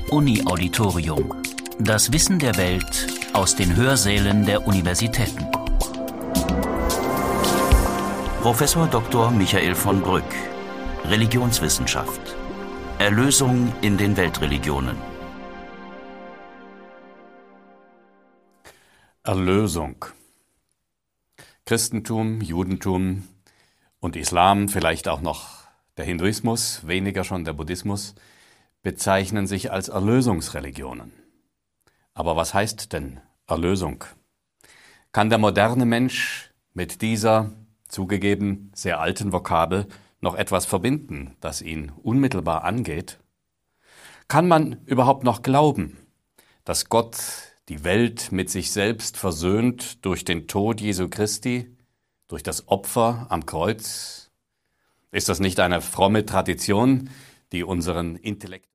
Uni-Auditorium. Das Wissen der Welt aus den Hörsälen der Universitäten. Professor Dr. Michael von Brück. Religionswissenschaft. Erlösung in den Weltreligionen. Erlösung. Christentum, Judentum und Islam, vielleicht auch noch der Hinduismus, weniger schon der Buddhismus, bezeichnen sich als Erlösungsreligionen. Aber was heißt denn Erlösung? Kann der moderne Mensch mit dieser, zugegeben, sehr alten Vokabel noch etwas verbinden, das ihn unmittelbar angeht? Kann man überhaupt noch glauben, dass Gott die Welt mit sich selbst versöhnt durch den Tod Jesu Christi, durch das Opfer am Kreuz? Ist das nicht eine fromme Tradition, die unseren Intellekt